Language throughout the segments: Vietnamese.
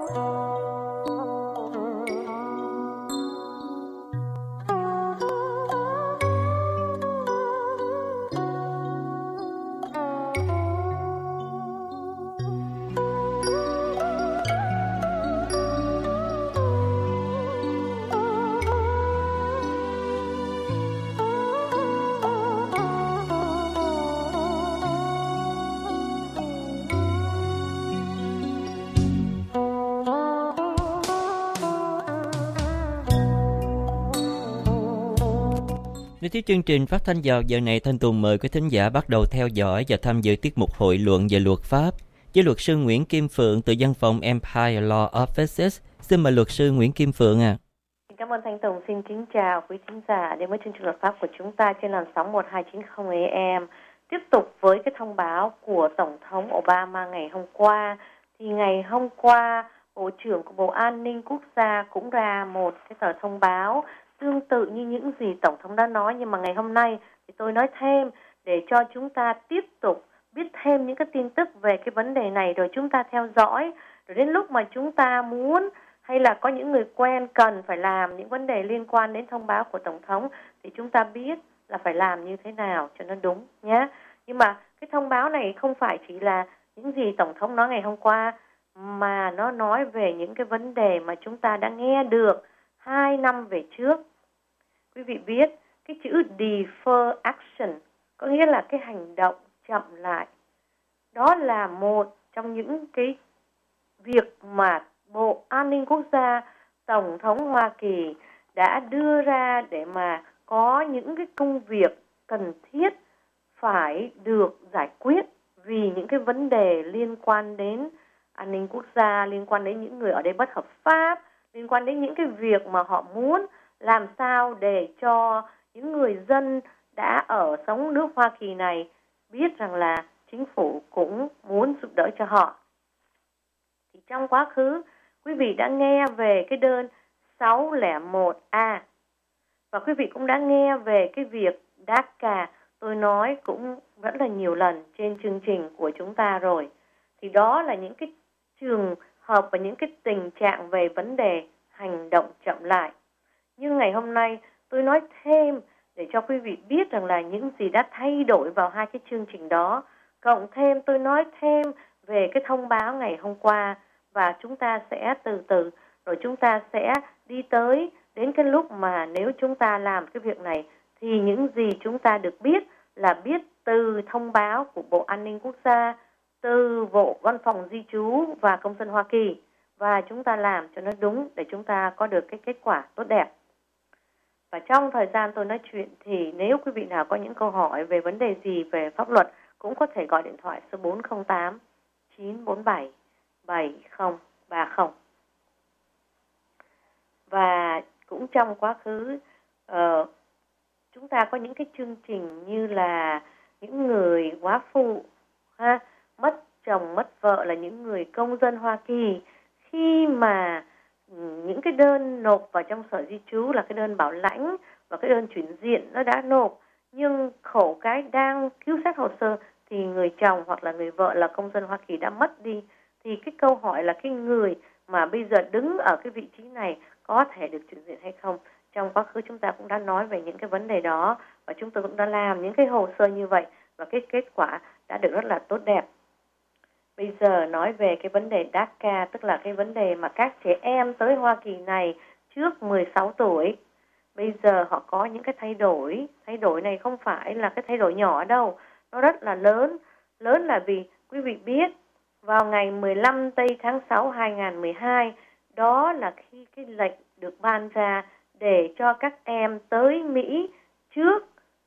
Nếu tiếp chương trình phát thanh vào giờ này, Thanh Tùng mời quý thính giả bắt đầu theo dõi và tham dự tiết mục hội luận về luật pháp với luật sư Nguyễn Kim Phượng từ văn phòng Empire Law Offices. Xin mời luật sư Nguyễn Kim Phượng ạ. Cảm ơn Thanh Tùng, xin kính chào quý thính giả đến với chương trình luật pháp của chúng ta trên làn sóng 1290 AM. Tiếp tục với cái thông báo của Tổng thống Obama ngày hôm qua, thì ngày hôm qua Bộ trưởng của Bộ An ninh Quốc gia cũng ra một cái tờ thông báo tương tự như những gì Tổng thống đã nói, nhưng mà ngày hôm nay thì tôi nói thêm để cho chúng ta tiếp tục biết thêm những cái tin tức về cái vấn đề này, rồi chúng ta theo dõi, rồi đến lúc mà chúng ta muốn hay là có những người quen cần phải làm những vấn đề liên quan đến thông báo của Tổng thống thì chúng ta biết là phải làm như thế nào cho nó đúng nhé. Nhưng mà cái thông báo này không phải chỉ là những gì Tổng thống nói ngày hôm qua, mà nó nói về những cái vấn đề mà chúng ta đã nghe được 2 năm về trước. Quý vị biết cái chữ defer action có nghĩa là cái hành động chậm lại. Đó là một trong những cái việc mà Bộ An ninh Quốc gia, Tổng thống Hoa Kỳ đã đưa ra để mà có những cái công việc cần thiết phải được giải quyết vì những cái vấn đề liên quan đến an ninh quốc gia, liên quan đến những người ở đây bất hợp pháp, liên quan đến những cái việc mà họ muốn làm sao để cho những người dân đã ở sống nước Hoa Kỳ này biết rằng là chính phủ cũng muốn giúp đỡ cho họ. Thì trong quá khứ, quý vị đã nghe về cái đơn 601A và quý vị cũng đã nghe về cái việc DACA. Tôi nói cũng rất là nhiều lần trên chương trình của chúng ta rồi. Thì đó là những cái trường hợp và những cái tình trạng về vấn đề hành động chậm lại. Nhưng ngày hôm nay tôi nói thêm để cho quý vị biết rằng là những gì đã thay đổi vào hai cái chương trình đó. Cộng thêm tôi nói thêm về cái thông báo ngày hôm qua, và chúng ta sẽ từ từ rồi chúng ta sẽ đi tới đến cái lúc mà nếu chúng ta làm cái việc này thì những gì chúng ta được biết là biết từ thông báo của Bộ An ninh Quốc gia, từ Bộ Văn phòng Di trú và Công dân Hoa Kỳ, và chúng ta làm cho nó đúng để chúng ta có được cái kết quả tốt đẹp. Và trong thời gian tôi nói chuyện thì nếu quý vị nào có những câu hỏi về vấn đề gì về pháp luật cũng có thể gọi điện thoại số 408 947 7030. Và cũng trong quá khứ chúng ta có những cái chương trình như là những người góa phụ, mất chồng mất vợ là những người công dân Hoa Kỳ, khi mà những cái đơn nộp vào trong sở di trú là cái đơn bảo lãnh và cái đơn chuyển diện nó đã nộp, nhưng khổ cái đang cứu xét hồ sơ thì người chồng hoặc là người vợ là công dân Hoa Kỳ đã mất đi, thì cái câu hỏi là cái người mà bây giờ đứng ở cái vị trí này có thể được chuyển diện hay không. Trong quá khứ chúng ta cũng đã nói về những cái vấn đề đó và chúng tôi cũng đã làm những cái hồ sơ như vậy và cái kết quả đã được rất là tốt đẹp. Bây giờ nói về cái vấn đề DACA, tức là cái vấn đề mà các trẻ em tới Hoa Kỳ này trước 16 tuổi. Bây giờ họ có những cái thay đổi. Thay đổi này không phải là cái thay đổi nhỏ đâu. Nó rất là lớn. Lớn là vì quý vị biết vào ngày 15 tây tháng 6 2012, đó là khi cái lệnh được ban ra để cho các em tới Mỹ trước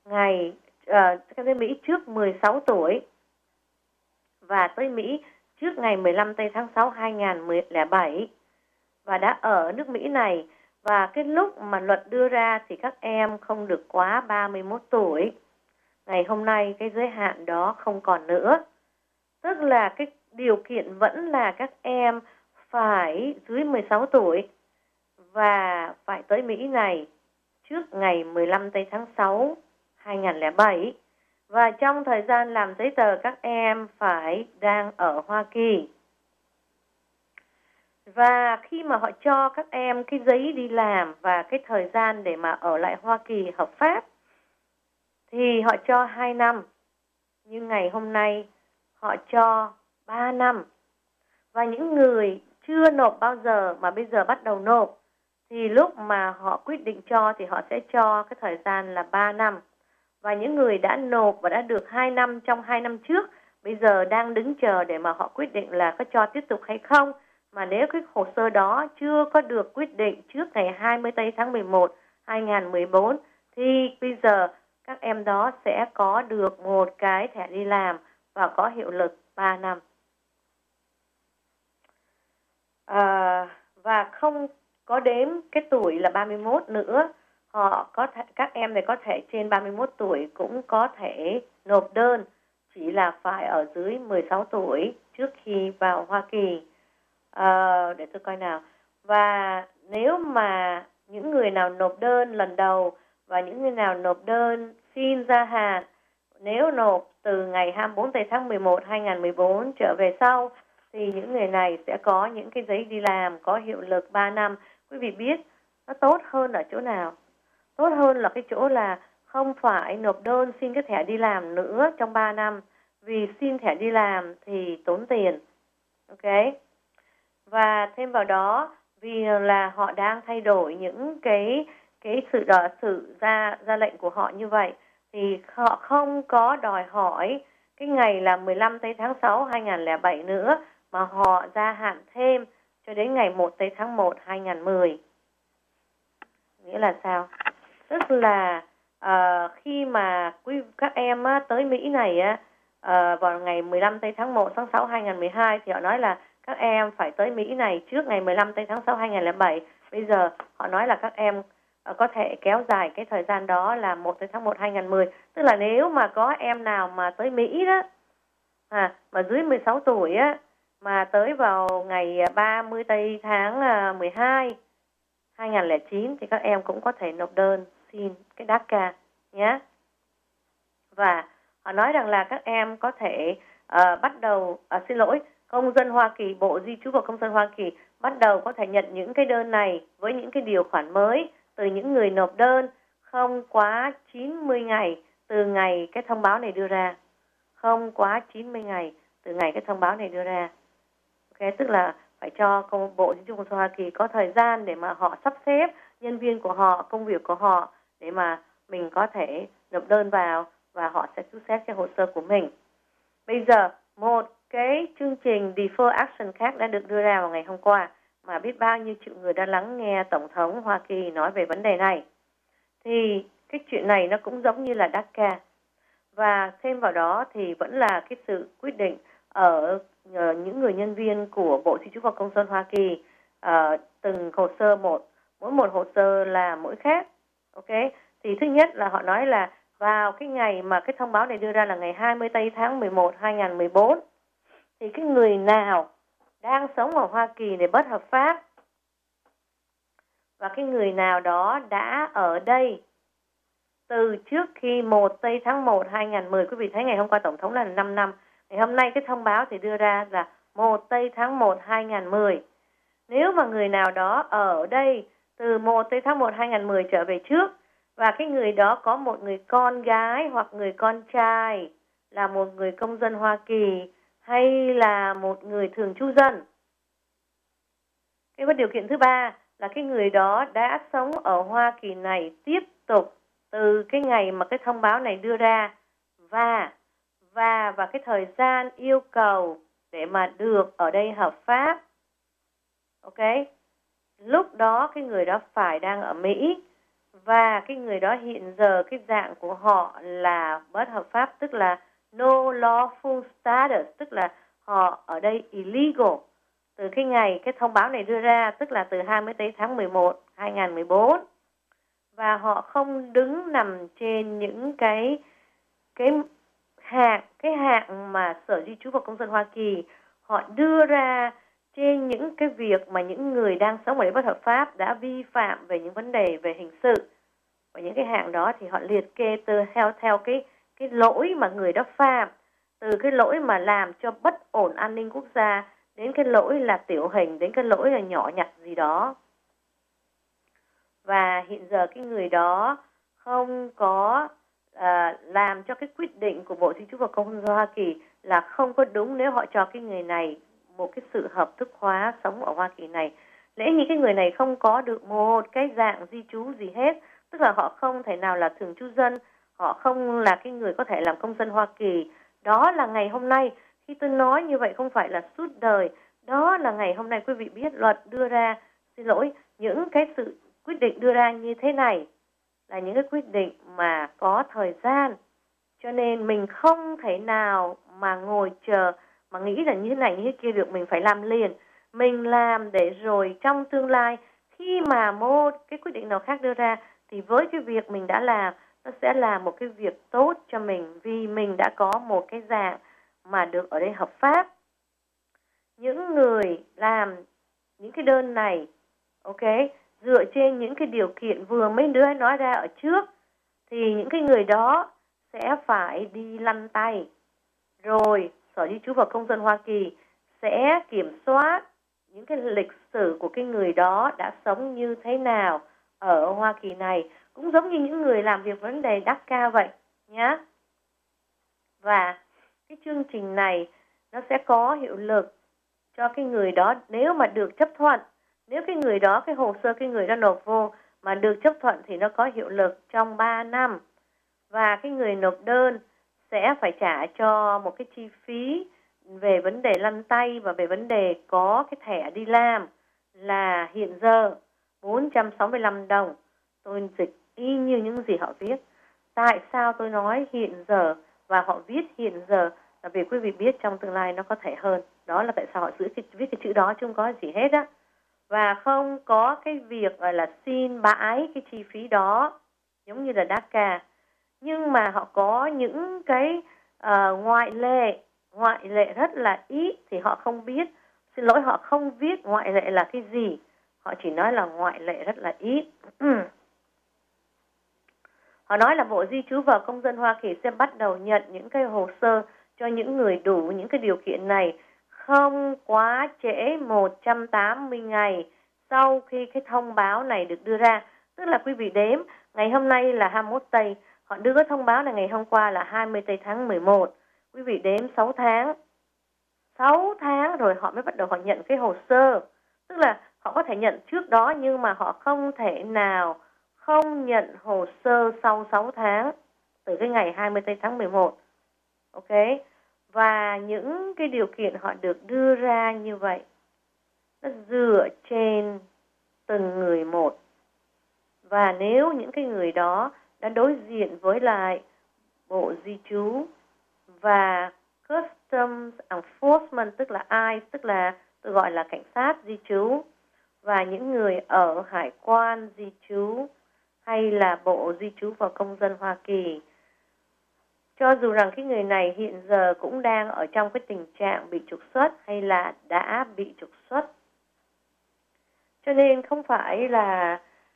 trước 16 tuổi và tới Mỹ trước ngày 15 tây tháng 6 2007 và đã ở nước Mỹ này. Và cái lúc mà luật đưa ra thì các em không được quá 31 tuổi. Ngày hôm nay cái giới hạn đó không còn nữa. Tức là cái điều kiện vẫn là các em phải dưới 16 tuổi và phải tới Mỹ này trước ngày 15 tây tháng 6 2007. Và trong thời gian làm giấy tờ các em phải đang ở Hoa Kỳ. Và khi mà họ cho các em cái giấy đi làm và cái thời gian để mà ở lại Hoa Kỳ hợp pháp thì họ cho 2 năm. Nhưng ngày hôm nay họ cho 3 năm. Và những người chưa nộp bao giờ mà bây giờ bắt đầu nộp thì lúc mà họ quyết định cho thì họ sẽ cho cái thời gian là 3 năm. Và những người đã nộp và đã được 2 năm trong 2 năm trước bây giờ đang đứng chờ để mà họ quyết định là có cho tiếp tục hay không. Mà nếu cái hồ sơ đó chưa có được quyết định trước ngày 20 tháng 11, 2014 thì bây giờ các em đó sẽ có được một cái thẻ đi làm và có hiệu lực 3 năm. Và không có đếm cái tuổi là 31 nữa. Các em này có thể trên 31 tuổi cũng có thể nộp đơn, chỉ là phải ở dưới 16 tuổi trước khi vào Hoa Kỳ. Để tôi coi nào. Và nếu mà những người nào nộp đơn lần đầu và những người nào nộp đơn xin gia hạn, nếu nộp từ ngày 24 tháng 11, 2014 trở về sau thì những người này sẽ có những cái giấy đi làm có hiệu lực 3 năm. Quý vị biết nó tốt hơn ở chỗ nào? Tốt hơn là cái chỗ là không phải nộp đơn xin cái thẻ đi làm nữa trong 3 năm. Vì xin thẻ đi làm thì tốn tiền. Ok? Và thêm vào đó, vì là họ đang thay đổi những cái sự ra lệnh của họ như vậy thì họ không có đòi hỏi cái ngày là 15 tháng 6 2007 nữa mà họ gia hạn thêm cho đến ngày 1 tháng 1 2010. Nghĩa là sao? Tức là khi mà các em tới Mỹ này vào ngày 15 tháng 1 tháng 6 2012 thì họ nói là các em phải tới Mỹ này trước ngày 15 tháng 6 2007. Bây giờ họ nói là các em có thể kéo dài cái thời gian đó là 1 tháng 1 2010. Tức là nếu mà có em nào mà tới Mỹ đó mà dưới 16 tuổi mà tới vào ngày 30 tháng 12 2009 thì các em cũng có thể nộp đơn xin cái DACA nhé. Và họ nói rằng là các em có thể bắt đầu công dân Hoa Kỳ, Bộ Di trú và Công dân Hoa Kỳ bắt đầu có thể nhận những cái đơn này với những cái điều khoản mới từ những người nộp đơn không quá 90 ngày từ ngày cái thông báo này đưa ra. Không quá 90 ngày từ ngày cái thông báo này đưa ra. Ok, tức là phải cho Bộ Di trú và Công dân Hoa Kỳ có thời gian để mà họ sắp xếp nhân viên của họ, công việc của họ để mà mình có thể nộp đơn vào và họ sẽ thu xếp cái hồ sơ của mình. Bây giờ một cái chương trình Deferred Action khác đã được đưa ra vào ngày hôm qua mà biết bao nhiêu triệu người đã lắng nghe Tổng thống Hoa Kỳ nói về vấn đề này. Thì cái chuyện này nó cũng giống như là DACA. Và thêm vào đó thì vẫn là cái sự quyết định ở những người nhân viên của Bộ Di trú và Công dân Hoa Kỳ, từng hồ sơ mỗi một hồ sơ là mỗi khác. Ok, thì thứ nhất là họ nói là vào cái ngày mà cái thông báo này đưa ra là ngày 20 tháng 11 2014 thì cái người nào đang sống ở Hoa Kỳ này bất hợp pháp và cái người nào đó đã ở đây từ trước khi 1 tháng 1 2010, quý vị thấy ngày hôm qua Tổng thống là 5 năm. Ngày hôm nay cái thông báo thì đưa ra là 1 tháng 1 2010. Nếu mà người nào đó ở đây từ 1 tháng 1 2010 trở về trước và cái người đó có một người con gái hoặc người con trai là một người công dân Hoa Kỳ hay là một người thường trú dân. Cái điều kiện thứ ba là cái người đó đã sống ở Hoa Kỳ này tiếp tục từ cái ngày mà cái thông báo này đưa ra và cái thời gian yêu cầu để mà được ở đây hợp pháp. Ok? Lúc đó cái người đó phải đang ở Mỹ và cái người đó hiện giờ cái dạng của họ là bất hợp pháp, tức là no lawful status, tức là họ ở đây illegal từ cái ngày cái thông báo này đưa ra, tức là từ 20 tháng 11 2014. Và họ không đứng nằm trên những cái hạng mà Sở Di trú và Công dân Hoa Kỳ họ đưa ra trên những cái việc mà những người đang sống ở đây bất hợp pháp đã vi phạm về những vấn đề về hình sự. Và những cái hạng đó thì họ liệt kê theo cái lỗi mà người đó phạm, từ cái lỗi mà làm cho bất ổn an ninh quốc gia đến cái lỗi là tiểu hình, đến cái lỗi là nhỏ nhặt gì đó. Và hiện giờ cái người đó không có làm cho cái quyết định của Bộ Di trú và Công dân Hoa Kỳ là không có đúng nếu họ cho cái người này một cái sự hợp thức hóa sống ở Hoa Kỳ này. Lẽ như cái người này không có được một cái dạng di trú gì hết, tức là họ không thể nào là thường trú dân, họ không là cái người có thể làm công dân Hoa Kỳ. Đó là ngày hôm nay, khi tôi nói như vậy không phải là suốt đời, đó là ngày hôm nay quý vị biết luật đưa ra, xin lỗi, những cái sự quyết định đưa ra như thế này là những cái quyết định mà có thời gian, cho nên mình không thể nào mà ngồi chờ mà nghĩ là như thế này như thế kia được, mình phải làm liền. Mình làm để rồi trong tương lai khi mà một cái quyết định nào khác đưa ra thì với cái việc mình đã làm nó sẽ là một cái việc tốt cho mình, vì mình đã có một cái dạng mà được ở đây hợp pháp. Những người làm những cái đơn này, ok, dựa trên những cái điều kiện vừa mấy đứa nói ra ở trước, thì những cái người đó sẽ phải đi lăn tay. Rồi Sở Di trú và Công dân Hoa Kỳ sẽ kiểm soát những cái lịch sử của cái người đó đã sống như thế nào ở Hoa Kỳ này, cũng giống như những người làm việc vấn đề DACA vậy nhé. Và cái chương trình này nó sẽ có hiệu lực cho cái người đó nếu mà được chấp thuận. Nếu cái người đó, cái hồ sơ cái người đó nộp vô mà được chấp thuận thì nó có hiệu lực trong 3 năm. Và cái người nộp đơn sẽ phải trả cho một cái chi phí về vấn đề lăn tay và về vấn đề có cái thẻ đi làm là hiện giờ 465 đồng. Tôi dịch y như những gì họ viết. Tại sao tôi nói hiện giờ và họ viết hiện giờ là vì quý vị biết trong tương lai nó có thể hơn. Đó là tại sao họ viết cái chữ đó chứ không có gì hết á. Và không có cái việc gọi là xin bãi cái chi phí đó giống như là DACA. Nhưng mà họ có những cái ngoại lệ rất là ít thì họ không biết. Xin lỗi, họ không viết ngoại lệ là cái gì. Họ chỉ nói là ngoại lệ rất là ít. Họ nói là Bộ Di trú và Công dân Hoa Kỳ sẽ bắt đầu nhận những cái hồ sơ cho những người đủ những cái điều kiện này không quá trễ 180 ngày sau khi cái thông báo này được đưa ra. Tức là quý vị đếm, ngày hôm nay là 21 tây, họ đưa cái thông báo này ngày hôm qua là 20 tây tháng 11. Quý vị đếm 6 tháng. 6 tháng rồi họ mới bắt đầu họ nhận cái hồ sơ. Tức là họ có thể nhận trước đó nhưng mà họ không thể nào không nhận hồ sơ sau 6 tháng từ cái ngày 20 tây tháng 11. Ok. Và những cái điều kiện họ được đưa ra như vậy nó dựa trên từng người một. Và nếu những cái người đó đã đối diện với lại Bộ Di trú và Customs Enforcement, tức là ICE, tức là tôi gọi là cảnh sát di trú, và những người ở hải quan di trú hay là Bộ Di trú và Công dân Hoa Kỳ, cho dù rằng cái người này hiện giờ cũng đang ở trong cái tình trạng bị trục xuất hay là đã bị trục xuất. Cho nên không phải là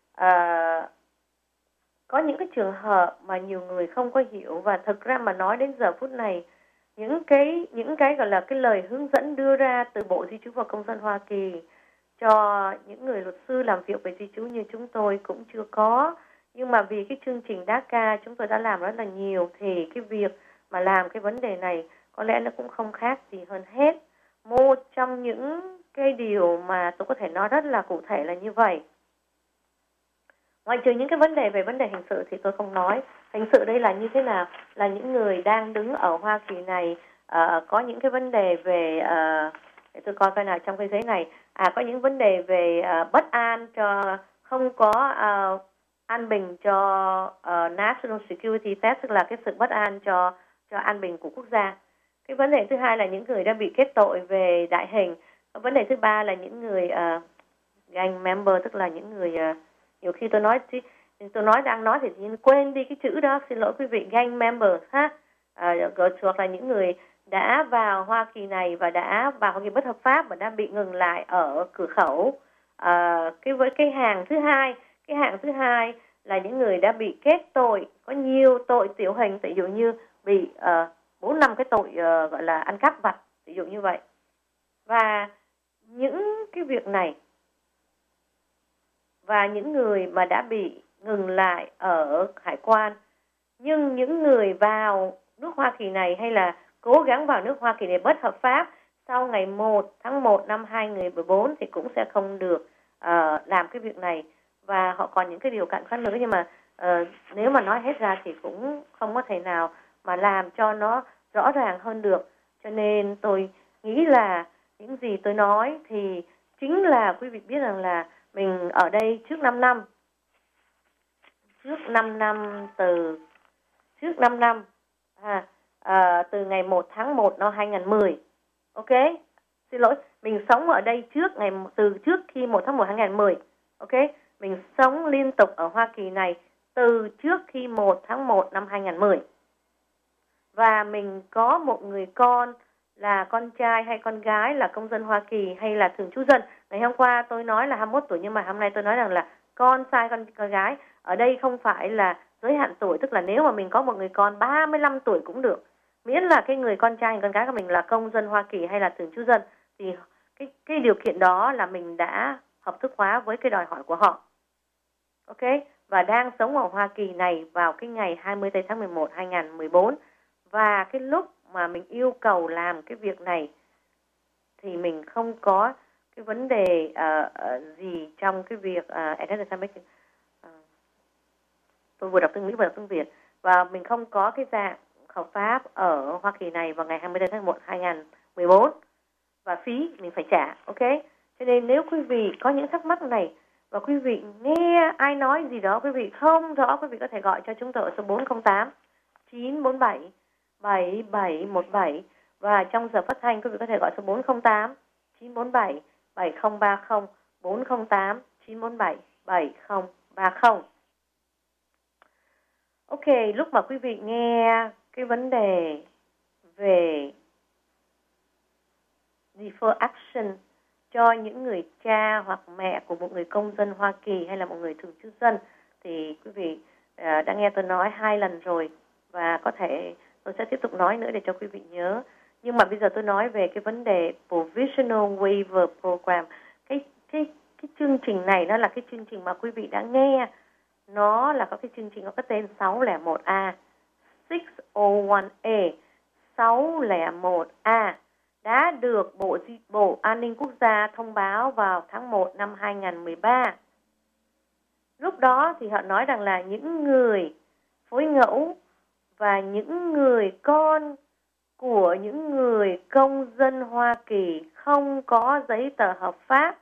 có những cái trường hợp mà nhiều người không có hiểu. Và thực ra mà nói đến giờ phút này, những cái gọi là cái lời hướng dẫn đưa ra từ Bộ Di trú và Công dân Hoa Kỳ cho những người luật sư làm việc về di trú như chúng tôi cũng chưa có. Nhưng mà vì cái chương trình DACA chúng tôi đã làm rất là nhiều, thì cái việc mà làm cái vấn đề này có lẽ nó cũng không khác gì hơn hết. Một trong những cái điều mà tôi có thể nói rất là cụ thể là như vậy. Ngoại trừ những cái vấn đề về vấn đề hình sự thì tôi không nói. Hình sự đây là như thế nào? Là những người đang đứng ở Hoa Kỳ này có những cái vấn đề về để tôi coi nào trong cái giấy này. Có những vấn đề về bất an, cho không có an bình cho National Security Threat, tức là cái sự bất an cho an bình của quốc gia. Cái vấn đề thứ hai là những người đã bị kết tội về đại hình. Vấn đề thứ ba là những người gang member, tức là những người nhiều khi tôi đang nói thì quên đi cái chữ đó, xin lỗi quý vị, gang member ha. Hoặc là những người đã vào Hoa Kỳ này và đã vào Hoa Kỳ bất hợp pháp và đã bị ngừng lại ở cửa khẩu. Với cái hạng thứ hai là những người đã bị kết tội, có nhiều tội tiểu hình, ví dụ như bị 4 năm cái tội gọi là ăn cắp vặt, ví dụ như vậy. Và những cái việc này và những người mà đã bị ngừng lại ở hải quan, nhưng những người vào nước Hoa Kỳ này hay là cố gắng vào nước Hoa Kỳ này bất hợp pháp sau ngày 1 tháng 1 năm 2014 thì cũng sẽ không được làm cái việc này. Và họ còn những cái điều cản khác nữa, nhưng mà nếu mà nói hết ra thì cũng không có thể nào mà làm cho nó rõ ràng hơn được. Cho nên tôi nghĩ là những gì tôi nói thì chính là quý vị biết rằng là mình ở đây trước 5 năm. Trước 5 năm từ ngày 1 tháng 1 năm 2010. Ok? Xin lỗi, mình sống ở đây từ trước khi 1 tháng 1 2010. Ok? Mình sống liên tục ở Hoa Kỳ này từ trước khi 1 tháng 1 năm 2010. Và mình có một người con là con trai hay con gái là công dân Hoa Kỳ hay là thường trú dân. Ngày hôm qua tôi nói là 21 tuổi, nhưng mà hôm nay tôi nói rằng là con trai con gái. Ở đây không phải là giới hạn tuổi, tức là nếu mà mình có một người con 35 tuổi cũng được. Miễn là cái người con trai hay con gái của mình là công dân Hoa Kỳ hay là thường trú dân thì cái điều kiện đó là mình đã hợp thức hóa với cái đòi hỏi của họ. Ok? Và đang sống ở Hoa Kỳ này vào cái ngày 20 tháng 11 2014. Và cái lúc mà mình yêu cầu làm cái việc này thì mình không có cái vấn đề gì trong cái việc tôi vừa đọc tiếng Mỹ vừa đọc tiếng Việt, và mình không có cái dạng hợp pháp ở Hoa Kỳ này vào ngày 20 tháng 1 2014 và phí mình phải trả. Ok? Cho nên nếu quý vị có những thắc mắc này và quý vị nghe ai nói gì đó quý vị không rõ, quý vị có thể gọi cho chúng tôi ở số 408 947 7717, và trong giờ phát thanh quý vị có thể gọi số 408 947 7030, 408 947 7030. Ok, lúc mà quý vị nghe cái vấn đề về deferred action cho những người cha hoặc mẹ của một người công dân Hoa Kỳ hay là một người thường trú dân thì quý vị đã nghe tôi nói 2 lần rồi, và có thể tôi sẽ tiếp tục nói nữa để cho quý vị nhớ. Nhưng mà bây giờ tôi nói về cái vấn đề Provisional Waiver Program. Cái chương trình này nó là cái chương trình mà quý vị đã nghe. Nó là có cái chương trình có cái tên 601A, 601A, 601A đã được Bộ An ninh Quốc gia thông báo vào tháng 1 năm 2013. Lúc đó thì họ nói rằng là những người phối ngẫu và những người con của những người công dân Hoa Kỳ không có giấy tờ hợp pháp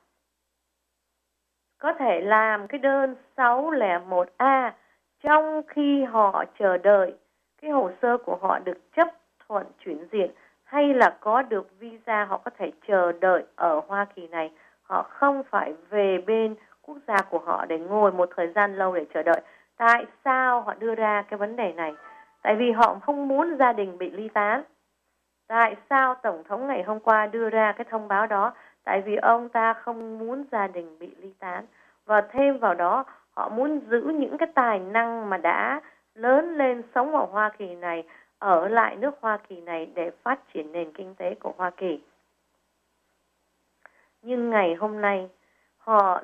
có thể làm cái đơn 601A trong khi họ chờ đợi cái hồ sơ của họ được chấp thuận chuyển diện hay là có được visa. Họ có thể chờ đợi ở Hoa Kỳ này. Họ không phải về bên quốc gia của họ để ngồi một thời gian lâu để chờ đợi. Tại sao họ đưa ra cái vấn đề này? Tại vì họ không muốn gia đình bị ly tán. Tại sao Tổng thống ngày hôm qua đưa ra cái thông báo đó? Tại vì ông ta không muốn gia đình bị ly tán. Và thêm vào đó, họ muốn giữ những cái tài năng mà đã lớn lên sống ở Hoa Kỳ này, ở lại nước Hoa Kỳ này để phát triển nền kinh tế của Hoa Kỳ. Nhưng ngày hôm nay, họ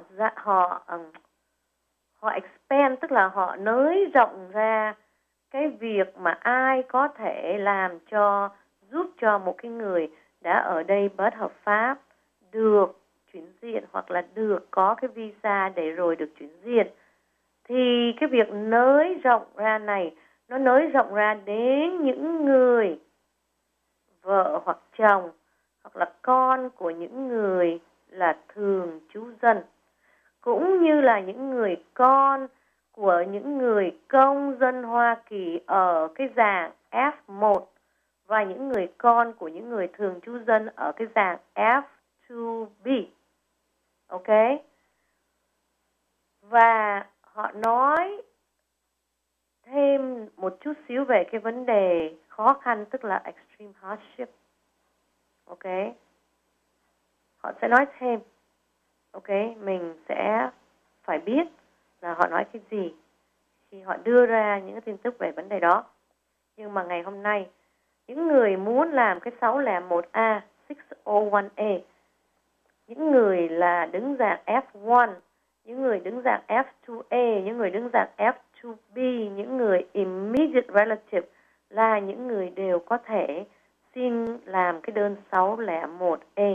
expand, tức là họ nới rộng ra cái việc mà ai có thể làm giúp cho một cái người đã ở đây bất hợp pháp được chuyển diện hoặc là được có cái visa để rồi được chuyển diện. Thì cái việc nới rộng ra này, nó nới rộng ra đến những người vợ hoặc chồng hoặc là con của những người là thường trú dân, cũng như là những người con của những người công dân Hoa Kỳ ở cái dạng F1 và những người con của những người thường trú dân ở cái dạng F2B. Ok? Và họ nói thêm một chút xíu về cái vấn đề khó khăn, tức là extreme hardship. Ok? Họ sẽ nói thêm. Ok? Mình sẽ phải biết là họ nói cái gì khi họ đưa ra những cái tin tức về vấn đề đó. Nhưng mà ngày hôm nay, những người muốn làm cái 601A, 601A. Những người là đứng dạng F1, những người đứng dạng F2A, những người đứng dạng F2B, những người immediate relative là những người đều có thể xin làm cái đơn 601A.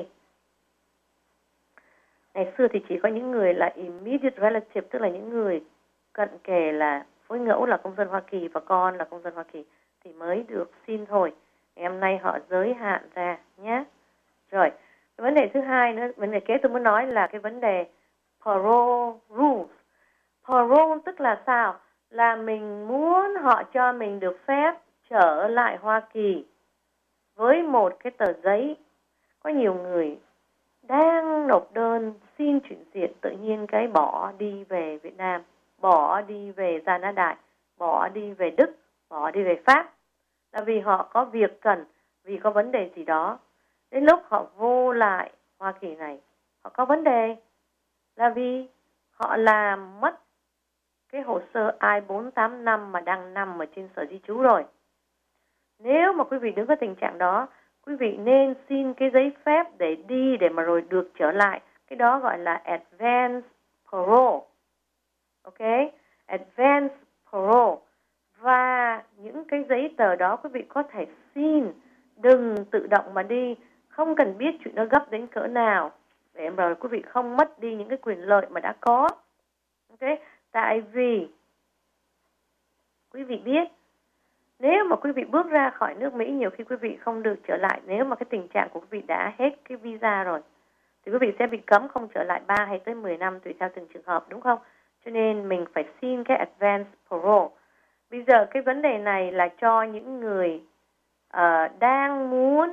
Ngày xưa thì chỉ có những người là immediate relative, tức là những người cận kề là phối ngẫu là công dân Hoa Kỳ và con là công dân Hoa Kỳ thì mới được xin thôi. Ngày hôm nay họ giới hạn ra nhé. Rồi, cái vấn đề thứ hai nữa, vấn đề kế tôi muốn nói là cái vấn đề parole rules. Parole tức là sao? Là mình muốn họ cho mình được phép trở lại Hoa Kỳ với một cái tờ giấy. Có nhiều người đang nộp đơn xin chuyển diện, tự nhiên cái bỏ đi về Việt Nam, bỏ đi về Gia Nã Đại, bỏ đi về Đức, bỏ đi về Pháp, là vì họ có việc cần, vì có vấn đề gì đó. Đến lúc họ vô lại Hoa Kỳ này, họ có vấn đề là vì họ làm mất cái hồ sơ I-485 mà đang nằm ở trên sở di trú rồi. Nếu mà quý vị đứng có tình trạng đó, quý vị nên xin cái giấy phép để đi, để mà rồi được trở lại. Cái đó gọi là advance parole. Ok? Advance parole. Và những cái giấy tờ đó quý vị có thể xin, đừng tự động mà đi, không cần biết chuyện nó gấp đến cỡ nào, để mà quý vị không mất đi những cái quyền lợi mà đã có. Ok? Tại vì quý vị biết, nếu mà quý vị bước ra khỏi nước Mỹ, nhiều khi quý vị không được trở lại. Nếu mà cái tình trạng của quý vị đã hết cái visa rồi, thì quý vị sẽ bị cấm không trở lại 3 hay tới 10 năm tùy theo từng trường hợp, đúng không? Cho nên mình phải xin cái advance parole. Bây giờ cái vấn đề này là cho những người đang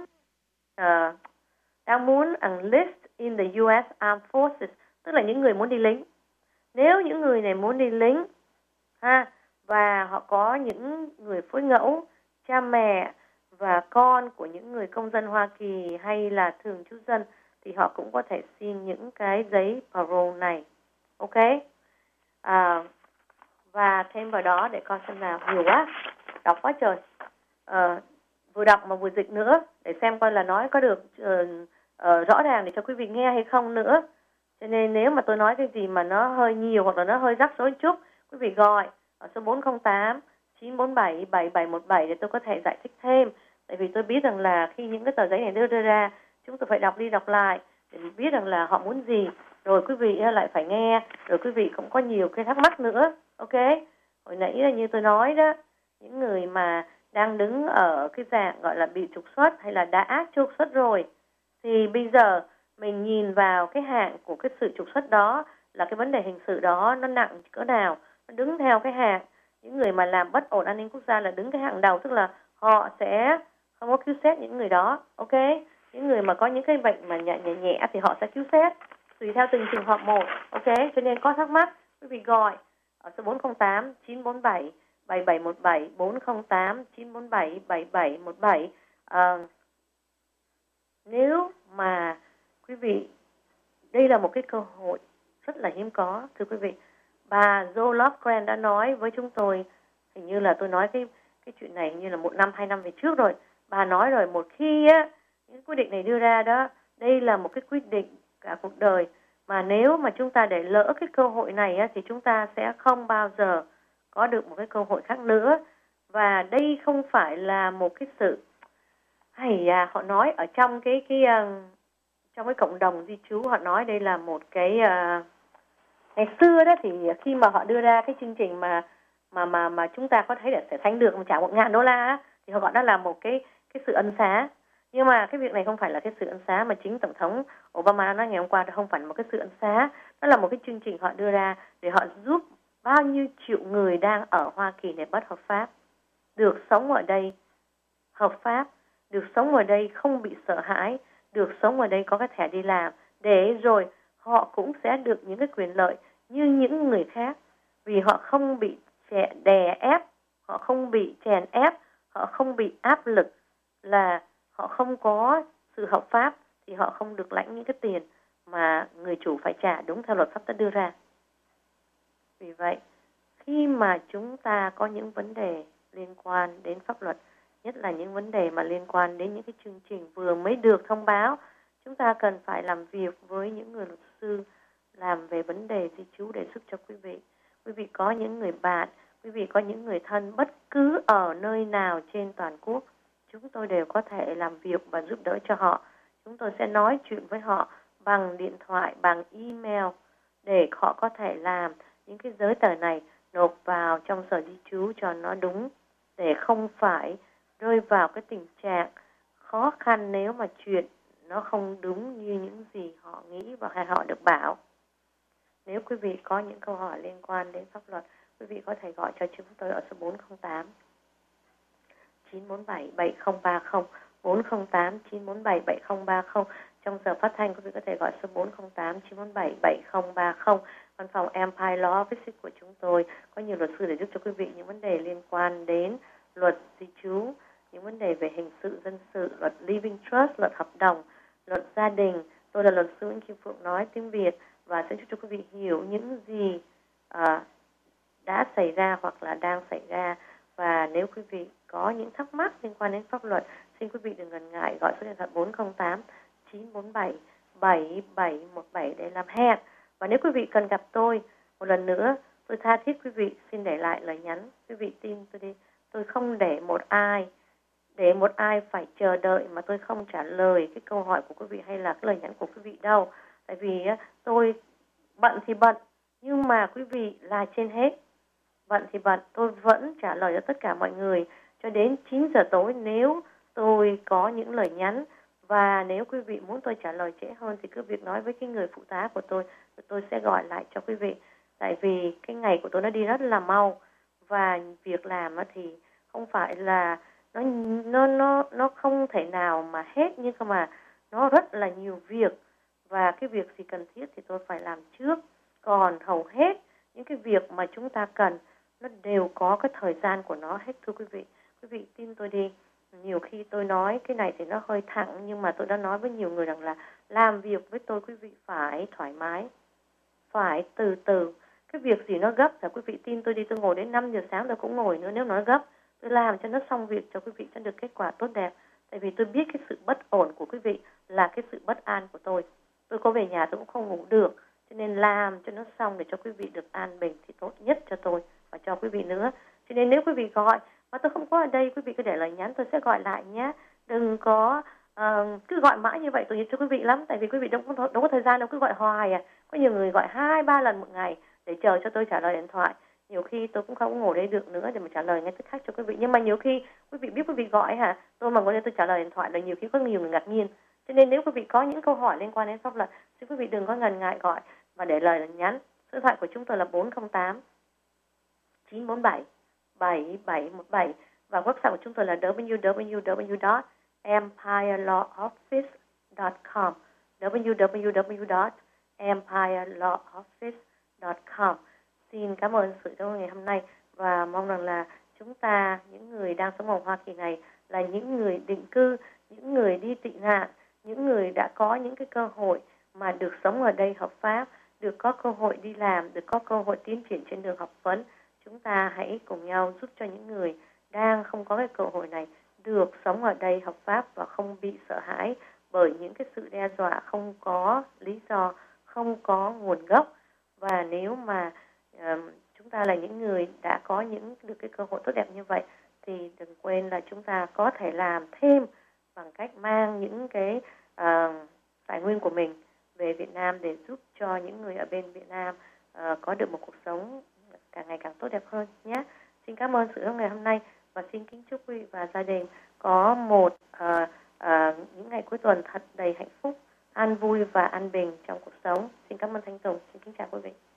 muốn enlist in the US Armed Forces, tức là những người muốn đi lính. Nếu những người này muốn đi lính và họ có những người phối ngẫu, cha mẹ và con của những người công dân Hoa Kỳ hay là thường trú dân, thì họ cũng có thể xin những cái giấy parole này. Ok? Và thêm vào đó để coi xem nào, nhiều quá, đọc quá trời. Vừa đọc mà vừa dịch nữa, để xem coi là nói có được rõ ràng để cho quý vị nghe hay không nữa. Cho nên nếu mà tôi nói cái gì mà nó hơi nhiều hoặc là nó hơi rắc rối chút, quý vị gọi ở số 408 947 7717 để tôi có thể giải thích thêm. Tại vì tôi biết rằng là khi những cái tờ giấy này đưa ra, chúng tôi phải đọc đi đọc lại để biết rằng là họ muốn gì. Rồi quý vị lại phải nghe, rồi quý vị cũng có nhiều cái thắc mắc nữa. Ok? Hồi nãy là như tôi nói đó, những người mà đang đứng ở cái dạng gọi là bị trục xuất hay là đã trục xuất rồi, thì bây giờ mình nhìn vào cái hạng của cái sự trục xuất đó, là cái vấn đề hình sự đó nó nặng cỡ nào, nó đứng theo cái hạng. Những người mà làm bất ổn an ninh quốc gia là đứng cái hạng đầu, tức là họ sẽ không có cứu xét những người đó. Ok? Những người mà có những cái bệnh mà nhẹ thì họ sẽ cứu xét tùy theo từng trường hợp một. Ok? Cho nên có thắc mắc, quý vị gọi ở số 408 947 7717, 408 947 7717. Nếu mà quý vị, đây là một cái cơ hội rất là hiếm có, thưa quý vị. Bà Jo Lofgren đã nói với chúng tôi, hình như là tôi nói cái chuyện này như là 1 năm 2 năm về trước rồi. Bà nói rồi, một khi những quyết định này đưa ra đó, đây là một cái quyết định cả cuộc đời, mà nếu mà chúng ta để lỡ cái cơ hội này thì chúng ta sẽ không bao giờ có được một cái cơ hội khác nữa. Và đây không phải là một cái sự họ nói ở trong trong cái cộng đồng di trú, họ nói đây là một cái ngày xưa đó, thì khi mà họ đưa ra cái chương trình mà chúng ta có thấy là sẽ sánh được mà trả $1,000 thì họ gọi đó là một cái sự ân xá. Nhưng mà cái việc này không phải là cái sự ân xá, mà chính Tổng thống Obama nói ngày hôm qua, không phải là một cái sự ân xá, nó là một cái chương trình họ đưa ra để họ giúp bao nhiêu triệu người đang ở Hoa Kỳ này bất hợp pháp được sống ở đây hợp pháp, được sống ở đây không bị sợ hãi, được sống ở đây có cái thẻ đi làm, để rồi họ cũng sẽ được những cái quyền lợi như những người khác, vì họ không bị đè ép, họ không bị chèn ép, họ không bị áp lực, là họ không có sự hợp pháp thì họ không được lãnh những cái tiền mà người chủ phải trả đúng theo luật pháp đã đưa ra. Vì vậy, khi mà chúng ta có những vấn đề liên quan đến pháp luật nhất là những vấn đề mà liên quan đến những cái chương trình vừa mới được thông báo. Chúng ta cần phải làm việc với những người luật sư làm về vấn đề di trú để giúp cho quý vị. Quý vị có những người bạn, quý vị có những người thân bất cứ ở nơi nào trên toàn quốc, chúng tôi đều có thể làm việc và giúp đỡ cho họ. Chúng tôi sẽ nói chuyện với họ bằng điện thoại, bằng email để họ có thể làm những cái giấy tờ này nộp vào trong sở di trú cho nó đúng, để không phải rơi vào cái tình trạng khó khăn nếu mà chuyện nó không đúng như những gì họ nghĩ và hay họ được bảo. Nếu quý vị có những câu hỏi liên quan đến pháp luật, quý vị có thể gọi cho chúng tôi ở số 408 947 7030, 408 947 7030. Trong giờ phát thanh, quý vị có thể gọi số 408 947 7030. Văn phòng Empire Law Office của chúng tôi có nhiều luật sư để giúp cho quý vị những vấn đề liên quan đến luật di trú, những vấn đề về hình sự, dân sự, luật living trust, luật hợp đồng, luật gia đình. Tôi là luật sư Nguyễn Kim Phượng nói tiếng Việt và sẽ giúp cho quý vị hiểu những gì đã xảy ra hoặc là đang xảy ra. Và nếu quý vị có những thắc mắc liên quan đến pháp luật, xin quý vị đừng ngần ngại gọi số điện thoại 408 947 7717 để làm hẹn. Và nếu quý vị cần gặp tôi một lần nữa, tôi tha thiết quý vị xin để lại lời nhắn. Quý vị tin tôi đi, tôi không để một ai phải chờ đợi mà tôi không trả lời cái câu hỏi của quý vị hay là cái lời nhắn của quý vị đâu. Tại vì tôi bận thì bận, nhưng mà quý vị là trên hết. Bận thì bận, tôi vẫn trả lời cho tất cả mọi người cho đến 9 giờ tối nếu tôi có những lời nhắn. Và nếu quý vị muốn tôi trả lời trễ hơn thì cứ việc nói với cái người phụ tá của tôi sẽ gọi lại cho quý vị. Tại vì cái ngày của tôi nó đi rất là mau và việc làm thì không phải là nó không thể nào mà hết, nhưng mà nó rất là nhiều việc và cái việc gì cần thiết thì tôi phải làm trước. Còn hầu hết những cái việc mà chúng ta cần nó đều có cái thời gian của nó hết, thưa quý vị. Quý vị tin tôi đi, nhiều khi tôi nói cái này thì nó hơi thẳng, nhưng mà tôi đã nói với nhiều người rằng là làm việc với tôi quý vị phải thoải mái, phải từ từ. Cái việc gì nó gấp là quý vị tin tôi đi, tôi ngồi đến 5 giờ sáng tôi cũng ngồi nữa. Nếu nó gấp, tôi làm cho nó xong việc cho quý vị cho được kết quả tốt đẹp. Tại vì tôi biết cái sự bất ổn của quý vị là cái sự bất an của tôi. Tôi có về nhà tôi cũng không ngủ được, cho nên làm cho nó xong để cho quý vị được an bình thì tốt nhất cho tôi và cho quý vị nữa. Cho nên nếu quý vị gọi mà tôi không có ở đây, quý vị cứ để lời nhắn, tôi sẽ gọi lại nhé. Đừng có cứ gọi mãi như vậy, tôi nhớ cho quý vị lắm. Tại vì quý vị đâu có thời gian đâu, cứ gọi hoài à. Có nhiều người gọi 2-3 lần một ngày để chờ cho tôi trả lời điện thoại. Nhiều khi tôi cũng không ngồi đây được nữa để mà trả lời ngay tức khắc cho quý vị. Nhưng mà nhiều khi quý vị biết quý vị gọi tôi mà ngồi đây tôi trả lời điện thoại là nhiều khi có nhiều người ngạc nhiên. Cho nên nếu quý vị có những câu hỏi liên quan đến pháp luật, xin quý vị đừng có ngần ngại gọi và để lời nhắn. Số điện thoại của chúng tôi là 408 947 7717 và website của chúng tôi là www.empirelawoffice.com, www.empirelawoffice.com. Xin cảm ơn sự theo ngày hôm nay và mong rằng là chúng ta, những người đang sống ở Hoa Kỳ này, là những người định cư, những người đi tị nạn, những người đã có những cái cơ hội mà được sống ở đây hợp pháp, được có cơ hội đi làm, được có cơ hội tiến triển trên đường học vấn. Chúng ta hãy cùng nhau giúp cho những người đang không có cái cơ hội này được sống ở đây hợp pháp và không bị sợ hãi bởi những cái sự đe dọa không có lý do, không có nguồn gốc. Và nếu mà chúng ta là những người đã có được cái cơ hội tốt đẹp như vậy thì đừng quên là chúng ta có thể làm thêm bằng cách mang những cái tài nguyên của mình về Việt Nam để giúp cho những người ở bên Việt Nam có được một cuộc sống càng ngày càng tốt đẹp hơn nhé. Xin cảm ơn sự ngày hôm nay và xin kính chúc quý vị và gia đình có một những ngày cuối tuần thật đầy hạnh phúc, an vui và an bình trong cuộc sống. Xin cảm ơn Thanh Tùng. Xin kính chào quý vị.